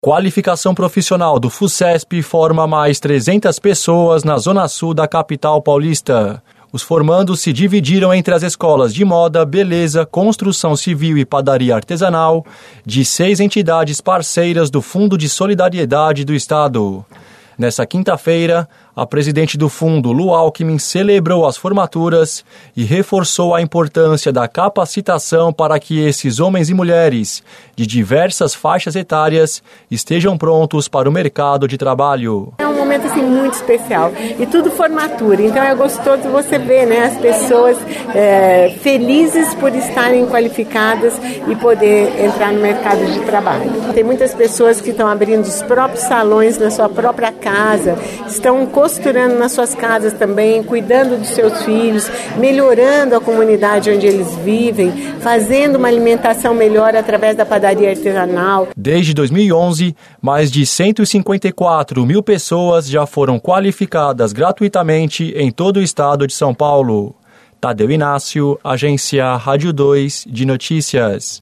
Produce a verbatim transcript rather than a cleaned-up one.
Qualificação profissional do FUCESP forma mais trezentas pessoas na Zona Sul da capital paulista. Os formandos se dividiram entre as escolas de moda, beleza, construção civil e padaria artesanal de seis entidades parceiras do Fundo de Solidariedade do Estado. Nessa quinta-feira, a presidente do fundo, Lu Alckmin, celebrou as formaturas e reforçou a importância da capacitação para que esses homens e mulheres de diversas faixas etárias estejam prontos para o mercado de trabalho. É um momento assim, muito especial e tudo formatura, então é gostoso você ver, né, as pessoas é, felizes por estarem qualificadas e poder entrar no mercado de trabalho. Tem muitas pessoas que estão abrindo os próprios salões na sua própria casa, estão costurando nas suas casas também, cuidando dos seus filhos, melhorando a comunidade onde eles vivem, fazendo uma alimentação melhor através da padaria artesanal. Desde dois mil e onze, mais de cento e cinquenta e quatro mil pessoas já foram qualificadas gratuitamente em todo o estado de São Paulo. Tadeu Inácio, Agência Rádio dois de Notícias.